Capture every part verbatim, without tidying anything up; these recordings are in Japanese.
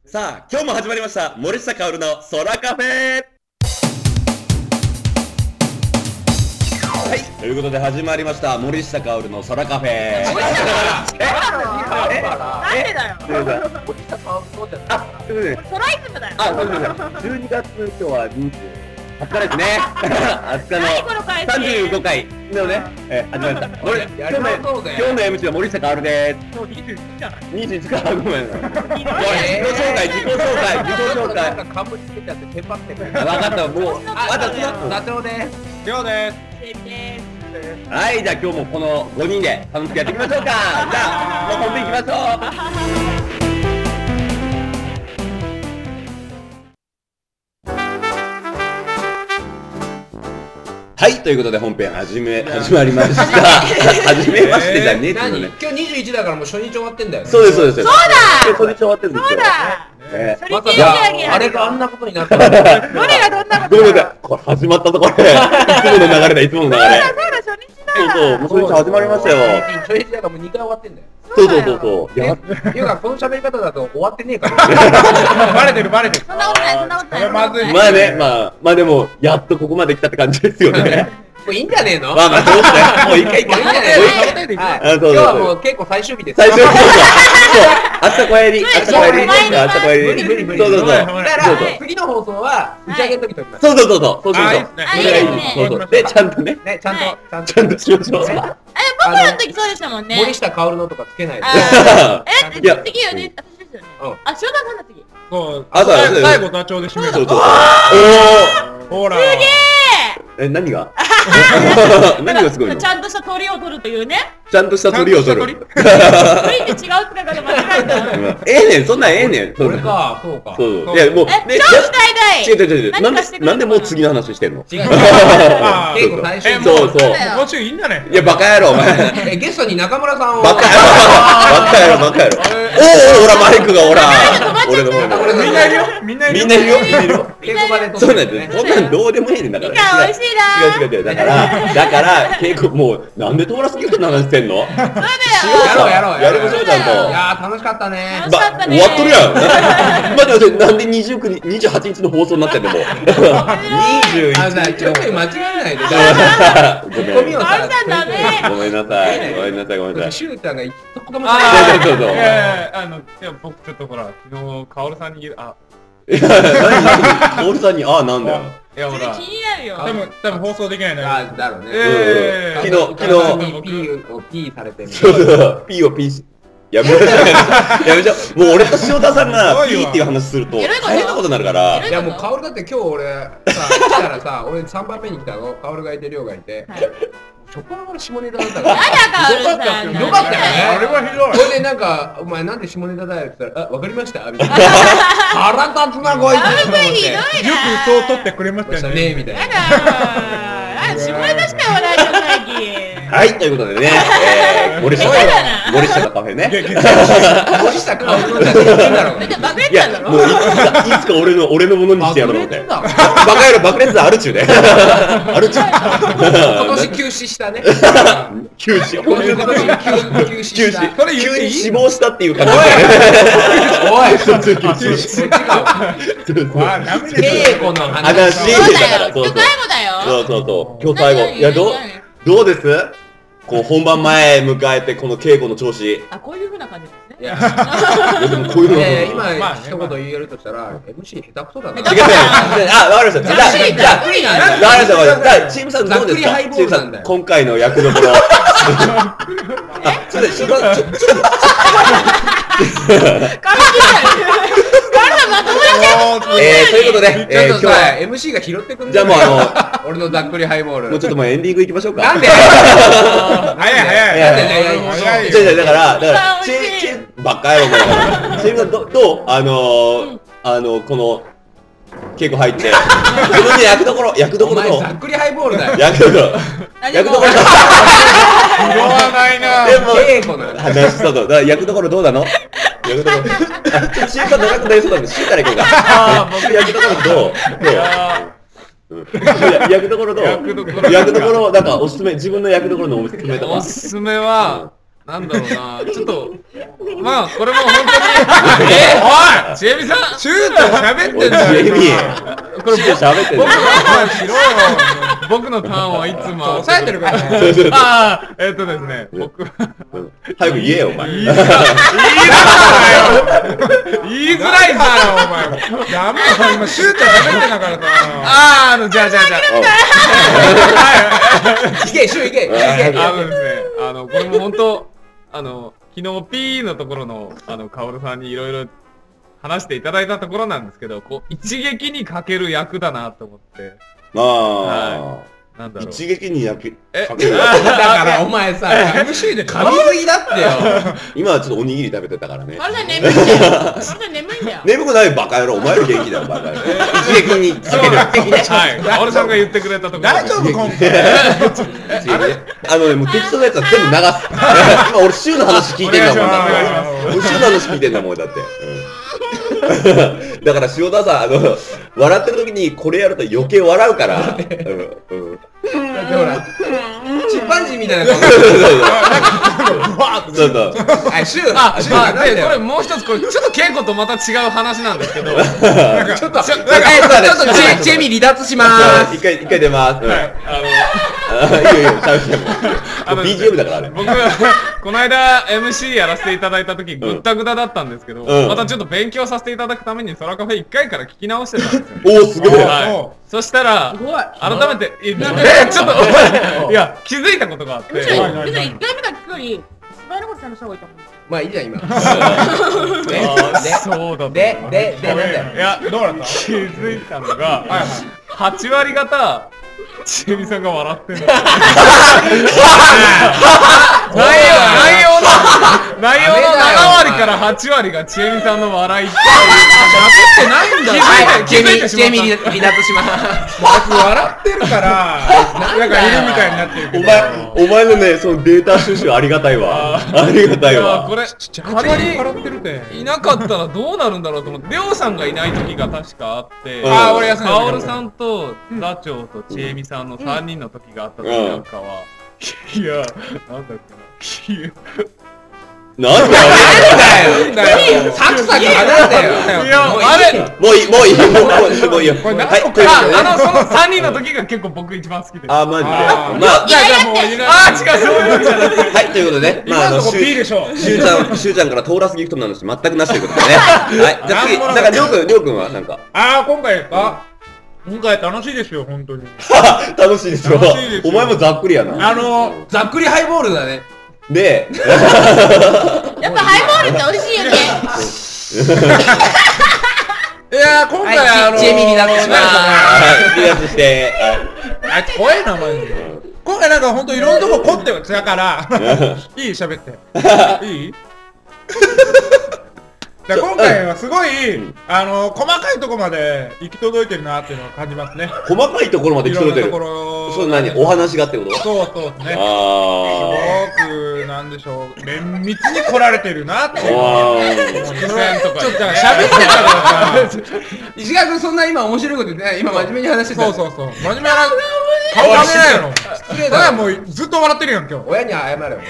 さあ、今日も始まりました。森下薫の空カフェ。はい、ということで始まりました。森下薫の空カフェ。えなんでだよ。 あ、そうです。 トライズムだよ。 あ、そうです。じゅうにがつ今日はにじゅうはちにちですね。あすかのさんじゅうごかいのね、え始まりました。今日の今日の エムシー は森下薫です。 今日にじゅういちじゃない。 にじゅういちか、ごめん。自己紹介、自己紹介、自己紹介。 かぶりつけちゃってテンパってる。 分かった、もう、まだつなダチョウです。 りょうです。 はい、じゃあ今日もこのごにんで楽しくやっていきましょうか。じゃあ、もう本編いきましょう。はい、ということで本編始め、始まりました。始めましてじゃねえっていうのね。 今日にじゅういちだからもう初日終わってんだよ。 そうです、そうです。 そうだ。 今日初日終わってるんですよ。 そうだ。 まさかあれがあんなことになった。 どれがどんなこと？ ごめんなさい、これ始まったところで、いつもの流れだ、いつもの流れ。 そうだ、初日だ。 そうそう、もう初日始まりましたよ。 初日だからもうにかい終わってんだよ。 そうそうそうそう。いや、 いうかこの喋り方だと終わってねえから。 バレてるバレてる。 そんなことない、そんなことない。 まずい。 まあね、まあ、まあでも、やっとここまで来たって感じですよね。 もういいんじゃねえの？ まあまあ、そうですね。もう一回一回。 もういいんじゃねえの？はい。 あ、そうそうそう。 今日はもう結構最終日です。 最初そうそう。明日小やり、明日小やり、明日小やり。 無理無理無理。 そうそうそう。 だから次の放送は打ち上げの時撮ります。 そうそうそうそう。そうそうそう。 あ、いいっすね。 それがいい。そうそう。で、ちゃんとね、 ね、ちゃんとちゃんとちゃんとしましょう。 あれ、僕らの時そうでしたもんね。 森下薫のとかつけないで。 あーえ、 いや次よね、私ですよね。 うんあ、塩田さんの次。 そう。 あそうそう最後ダチョウで締める。 そうそう。おほら。 すげえ。 ー。え、何が？何がすごいの？ ちゃんとした鳥を取るというね。 ちゃんとした鳥を取る。 鳥って違うってだから間違えた。 ええねん、そんなんええねん。 これか、そうか。 そうそう。いや、もう、 え、超したいたい。 違う違う違う。なんで何かして、くれるなんでもう次の話してんの？ 違う。 あー結構最終日。 そうそう。 だよ今週いいんだね。 いや、バカ野郎、お前。 え、ゲストに中村さんを。 バカ野郎、バカ野郎、バカ野郎。おお、ほら、マイクが、ほら。俺の方に。 みんないるよ。みんないるよ。 みんないるよ、みんないるよ。 稽古場で撮そうなんってるねです。そんなんどうでもいいねんだから。 みかん美味しいな。 違う違う違う。だから、だから、稽古、もう、なんでトーラスギフトの話してんの？ そうだよ。 やろうやろうやりましょう、ちゃんと。 いやー楽しかったね。 楽しかったね終わっとるやん。待って待って、なんでにじゅうくにち、にじゅうはちにちの放送になってんのもう。にじゅういちあのさ、ちょっと間違えないで。 ごめん。 ゴミをさ、 あんたダメ。 ごめんなさい。ごめんなさい、ごめんなさい。 シューちゃんが一言もあ喋ってそうそうそういやいやあの、いや僕ちょっとほら、昨日カオルさんに言う、あ、 いや、何何オールさんに、ああ、なんだよ。 いやほら、 それ気になるよ。 多分多分放送できないのよ。 あ、だろうね。 え昨日昨日に P を P されてみそうそう、P を P し、やめろ、やめちゃう。もう俺と塩田さんが P っていう話すると、 エロいこと大変なことになるから。 いやもうカオルだって今日俺さ来たらさ、俺さんばんめに来たの。カオルがいて亮がいて、初っ端から下ネタだったから。 やだカオルさん。 ひどかったよね。 あれはひどい。 それでなんかお前なんで下ネタだよって言ったら、あ、わかりましたみたいな。腹立つなこいつと思って。 ひどいな。 よくそう取ってくれましそしたたよね。 ねみたいな。 やだー。あ、下ネタしか言わないじゃん最近。 はい、ということでね、えー、森下やだな森下のカフェね。 森下カオルの写真いいんだろうね。 だって爆裂いや、 なんだろ。 もういつか、いつか俺の、俺のものにしてやろうと思って。 爆裂バカ野郎、爆裂あるっちゅうね。あるっちゅう。 今年休止したね。 休止。 今年休止休した。 止。 それ言っていい急に死亡したっていう感じで。 おい、 そうそう休止。 そっちか。 そうそうわあ、ダメですよ。 稽古の話話。 そうだよ。 そうそう今日最後だよ。 そうそうそう。今日最後。 何いや、どう何何、 どうですこう、本番前迎えて、この稽古の調子。いあ、こういう風な感じですね。 いや、 や、でもこういうの。 いやいや違う今まあね一言言えるとしたら エムシー 下手くそだな。 違う。あ、わかりました。じゃあ、じゃあ、 ざっくりなんだわかりました、わかりました。じゃあ、チームさんどうですか？ ざっくりハイボールなんだよチームさん、今回の役どころ。あ、ちょっと、ちょっと、ちょっと、 カルビだよ。カルビまともだね。 えー、ということで、えー、 ちょっとさ、 今日は、 エムシー が拾ってくんじゃあもうあの、俺のざっくりハイボール。 もうちょっともうエンディングいきましょうか。 なんで早い早い。 いやなんでね早い違う違う、だから、だから、チ美味しいーチーばっかやろ、もう。チームさん、ど、どうあのー、あの、この、稽古入って、自分で役どころ、役どおころどう前ざっくりハイボールだよ。 役どころ。 何も役どころ。 拾わないな。 でも、 稽古なんだ。 話したと。だから役どころどうなの？役どころ。あ、ちょっとシーさん長くなりそうなんで、シーから行こうか。僕役どころどう？どう？うんいや役どころどう？ 役どころ役どころ、なんかおすすめ、自分の役どころのおすすめとか。 おすすめは、 なんだろうな、ちょっと、まあ、これも本当に、えおいちえみさんシュート喋ってんだよ。 これ喋ってんだよ。 僕のターンはいつも抑えてるからね。 ああ、えっとですね、僕早く言えよ、お前。 言いづらい言いづらいだろ、お前。ダメだ、今シュート喋ってんだからさ。 ああ、あの、じゃあじゃあじゃあ。いけ、シューいけ、いけ。 あのですね、あの、これも本当、あの、昨日 P のところの、あの、カオルさんにいろいろ話していただいたところなんですけど、こう、一撃にかける役だなと思って。 まあ、 なんだろう。 一撃に焼け、 えかける。 だからお前さ、エムシー で噛みすぎだってよ。 今はちょっとおにぎり食べてたからね。 あれさ、眠いんだよ。あれさ、眠いんだよ。 眠くないバカ野郎、お前より元気だよ、バカ野郎。一撃にかける。 はい、カオルさんが言ってくれたところ。 大丈夫、今回。 あのね、もう適当なやつは全部流す。今俺、シューの話聞いてんだもん、だって。俺、シューの話聞いてんだもん、だって。だから塩田さん、あの、笑ってる時にこれやると余計笑うから。うん、うん。だってほら、チンパンジーみたいな顔。 そうそう。 あ、シュー。 あ、まあ、で、これもう一つ、これちょっと稽古とまた違う話なんですけど。ちょっと、 ちょっと、チェミ離脱しまーす。 一回、一回出ます。はい。あの、いいよいいよ、喋っても。ビージーエム だからあれ。 僕、この間 エムシー やらせていただいた時、ぐったぐだだったんですけど、またちょっと勉強させていただくために、ソラカフェいっかいから聞き直してたんですよ。 おー、すごい。 そしたら、改めて、ちょっと、いや、気づいたことがあって。 別にいっかいめが聞くより、前のことちゃんとした方がいいと思う。 まあいいじゃん、今。 そうだ。 で、で、で、なんだよ。 いや、どうだった気づいたのが、はち割方、ちえみさんが笑ってんの。内容、内容の、内容のなな割からはち割がちえみさんの笑いって。 喋ってないんだよ。 気づいてしまった。 チェミ離脱します。僕笑ってるから、なんかいるみたいになってるけど。 お前、お前のね、そのデータ収集ありがたいわ。ありがたいわ。 これ、仮にいなかったらどうなるんだろうと思って、りょうさんがいない時が確かあって、カオルさんと座長とちえみさんのさんにんの時があった時なんかは、いや、なんだっけな。 なんだよ。 なんだよ。サクサク話だよ。 いや、あれ、 もういい、もういい、もういいよ。はい、 あの、そのさんにんの時が結構僕一番好きです。 あ、マジで。まあ、 じゃあもう、あ、違う、そういうわけじゃなくて。 はい、ということで、まあ、あの、しゅうちゃん、しゅうちゃんからトーラスギフトの話全くなしということでね。はい、じゃあ次、なんか、りょうくん、りょうくんはなんか。 ああ、今回か今回楽しいですよ、本当に。 楽しいでしょ。お前もざっくりやな。 あの、 ざっくりハイボールだね。 で、 やっぱハイボールって美味しいよね。 いやー、今回あのー、 チェミ離脱しまはい、離脱して、 あいつ怖いな、マジで。今回なんかほんといろんなとこ凝ってたから、いい喋って。いい今回はすごい、あの細かいところまで行き届いてるなっていうのを感じますね。 細かいところまで行き届いてる。そう、何、お話がってこと？ そうそうですね。 あすごくなんでしょう、綿密に来られてるなっていう。ちょっと喋ってたからさ、 石川君そんな今面白いこと言ってない。今真面目に話してた。 そうそうそう。真面目な顔ダメないやろ。失礼だ。もうずっと笑ってるやん今日。 親に謝れよ。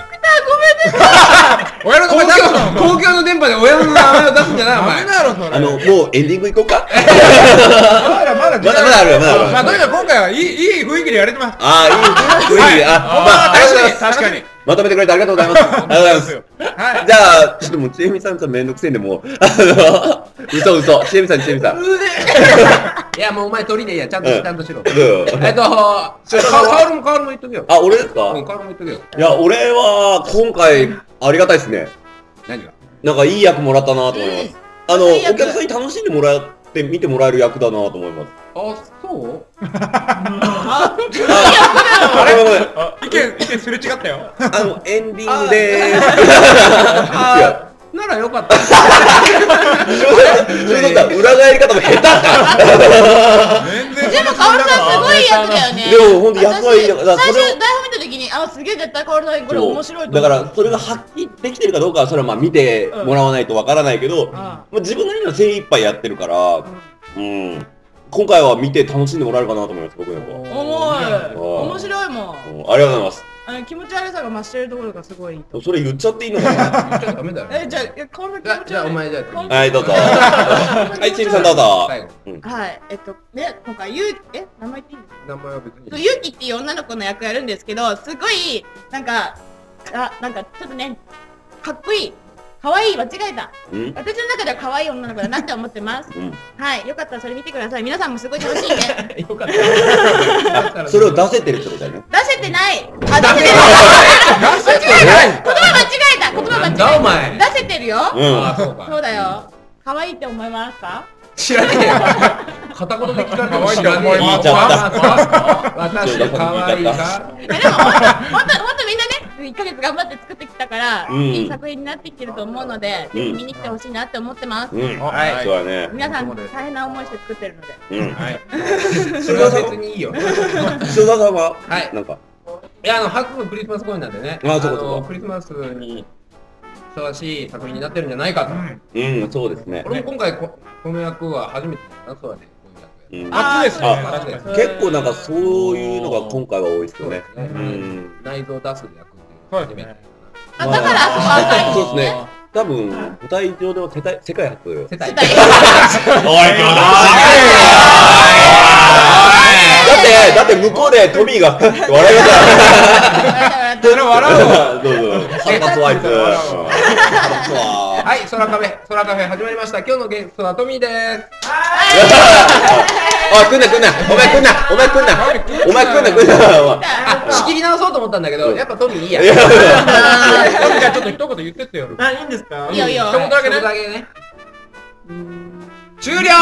親の名前出すの。 公共の電波で親の名前を出すんじゃないお前。 ダメだろそれ。 あの、もうエンディング行こうか。 まだまだまだまだあるよ、まだある。 まあとにかく今回はいいいい雰囲気でやれてます。 ああ、いい雰囲気で、あ、まあ、 確かに。 まとめてくれてありがとうございます。ありがとうございます。はい。じゃあ、ちょっともう、ちえみさんとめんどくせえんで、もう、あの、嘘嘘。ちえみさん、ちえみさん。 いや、もうお前鳥でいいや。ちゃんとちゃんとしろ。 えっと、カオルもカオルも言っとくよ。 あ、俺ですか？ うん、カオルも言っとくよ。 いや、俺は、今回、ありがたいですね。 何が？ なんか、いい役もらったなと思います。あの、お客さんに楽しんでもらって見てもらえる役だなと思います。 あ、そうあ、 あれ意見、意見すれ違ったよ。 あの、エンディングでーす。 ならよかった。 ちょっとさ、裏返り方も下手か。 全然。 でもカオルさんすごい役だよね。 でもほんと役はいい。 最初台本見た時に、あ、すげえ絶対カオルさんこれ面白いと思う。 だからそれが発揮できてるかどうかはそれはまあ見てもらわないとわからないけど、まあ自分なりの精一杯やってるから、うん。今回は見て楽しんでもらえるかなと思います、僕なんか。 重い。面白いもん。 ありがとうございます。 あの気持ち悪さが増してるところがすごい。 それ言っちゃっていいのかな。 言っちゃダメだよ。 え、じゃあ、こんな気持ち悪い。 じゃあお前じゃあ。 はい、どうぞ。はい、ちみさんどうぞ。 最後。 はい、えっと、ね、今回、ゆう、え、名前言っていいんですか？ 名前は別に。 ゆうきっていう女の子の役やるんですけど、すごい、なんか、あ、なんか、ちょっとね、かっこいい。可愛い、間違えた。私の中では可愛い女の子だなって思ってます。はい、よかったらそれ見てください。皆さんもすごい楽しいね。 よかった。 それを出せてるってことだよね。 出せてない。あ、出せてる。間違えた。言葉間違えた。言葉間違えた。 お前。 出せてるよ。 そうそうだよ。可愛いって思いますか？ 知らねえよ。片言で聞かれても知らねえよ。 言っちゃった。 私可愛いか。 でも本当本当みんなね。いっかげつ頑張って作ってきたから、いい作品になってきてると思うので、ぜひ見に来てほしいなって思ってます。 はい、そうだね。 皆さん大変な思いして作ってるので。 うん、はい。それは別にいいよ。 塩田さんは、 はい、 なんか。 いや、あの、初のクリスマス公演なんでね。 あ、そうそう。 クリスマスにふさわしい作品になってるんじゃないかと。 うん、そうですね。 俺も今回この役は初めてだな、そうだね。 初ですね。 結構なんかそういうのが今回は多いですよね。 内臓出す役。 はい。 あ、だからあそこ赤い。 そうですね。多分舞台上では世界世界初。世界。おい、だってだって向こうでトミーが笑いました。 それ笑うわ。 どうぞ。サパスワイプ。 はい、空カフェ、空カフェ始まりました。今日のゲストはトミーです。 おい、来んな来んな、お前来んな、お前来んな、お前来んな来んな。 仕切り直そうと思ったんだけど、やっぱトミーいいや。 じゃあちょっと一言言ってってよ。 あ、いいんですか？ いいよいいよ。 一言だけね。終了。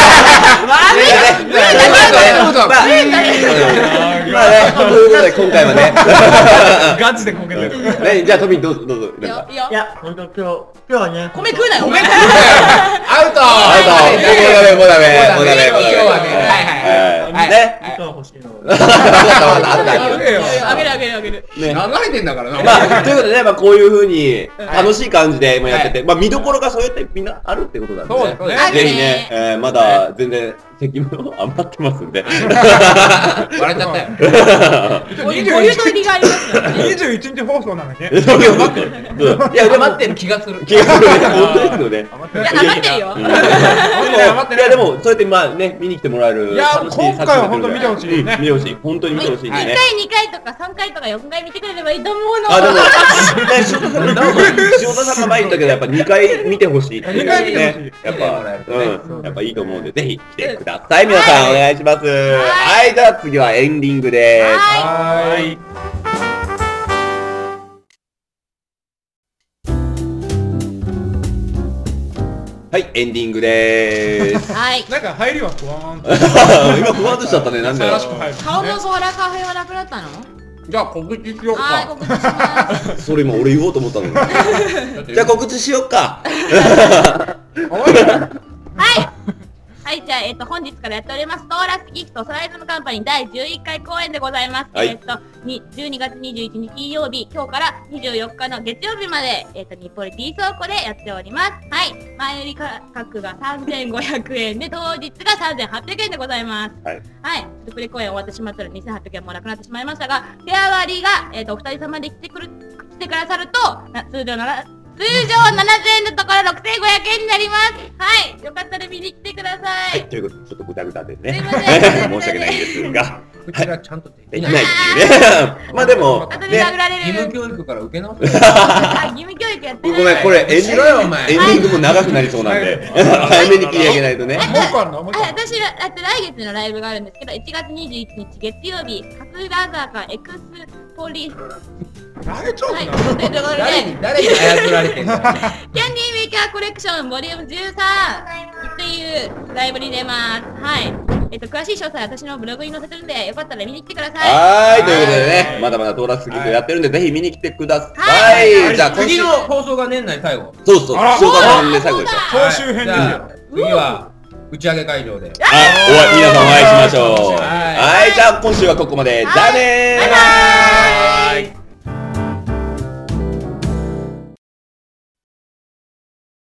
まあね、ということで今回はね。 ガチでこけてる。 ね、じゃあトミーどうぞどうぞ。 いや、 いや、本当今日今日はね。 米食うなよ。米食うアウト。 アウト。もうダメもうダメもうダメもうダメ。 今日はね、はいはい。 ね。 糸欲しいの。 あげるあげるあげる。 流れてんだからな。 まあということでね、まあこういう風に楽しい感じで今やってて、まあ見どころがそうやってみんなあるってことなんでね。 そうでぜひね、えー、まだ全然席も余ってますんで。 笑っちゃったよ。 お湯と入りがありますよね。 にじゅういちにち放送なのにね。 いや、 余ってる気がする。 気がするね。本当ですよね。 いや、余ってるよ。 いや、でも、そうやってまあね、見に来てもらえる。 いや、今回は本当見てほしいね。 見てほしい。本当に見てほしいね。 いっかい、にかいとかさんかいとかよんかい見てくれればいいと思うの。 あ、でも、塩田さんが前言ったけど、やっぱにかい見てほしい。にかい見てほしい。やっぱ、うん、やっぱいいと思うんで、ぜひ来てください。皆さん、お願いします。はい、じゃあ次はエンディングです。 はい。 はい、エンディングでーす。 はい。 なんか入りは不安。 今不安としちゃったね、なんで。 顔のソーラカフェはなくなったの？ じゃあ告知しようか。 はい、告知します。 それ今俺言おうと思ったのに。じゃあ告知しようか。 はい。はい、じゃあ、えっと、本日からやっております、トーラスギフトソライズムカンパニーだいじゅういっかい公演でございます。 はい、 えっと、じゅうにがつにじゅういちにち金曜日、今日からにじゅうよっかの月曜日まで、えっと、日暮里 T 倉庫でやっております。はい。前売り価格がさんぜんごひゃくえんで、当日がさんぜんはっぴゃくえんでございます。 はい。 はい。プレ公演終わってしまったらにせんはっぴゃくえんもなくなってしまいましたが、手上がりが、えっと、お二人様で来てくる、来てくださると、通常なら、通常ななせんえんのところろくせんごひゃくえんになります。はい。よかったら見に来てください。 はい。ということで、ちょっとぐだぐだでね。 すいません。 申し訳ないんですが。 こちらちゃんとできないっていうね。まあでも、 後で殴られる。 義務教育から受け直す。 あ、義務教育やってない。 ごめん、これエンディング、エンディングも長くなりそうなんで、早めに切り上げないとね。 もう一個あるの？もう一個。 私、あと来月のライブがあるんですけど、いちがつにじゅういちにち月曜日、桂坂エクスポリ大丈夫なの？ 誰に誰に操られてんの？ キャンディーメーカーコレクションボリュームじゅうさんっていうライブに出ます。はい。えっと、詳しい詳細は私のブログに載せてるんで、よかったら見に来てください。 はい、ということでね、まだまだトーラスギフトやってるんで、ぜひ見に来てください。じゃあ、 次の放送が年内最後。 そうそう、塩田さんで最後ですよ。 総集編ですよ。 次は打ち上げ会場で。 あ、お会い、皆さんお会いしましょう。はい、じゃあ今週はここまで。じゃあねー。 バイバーイ。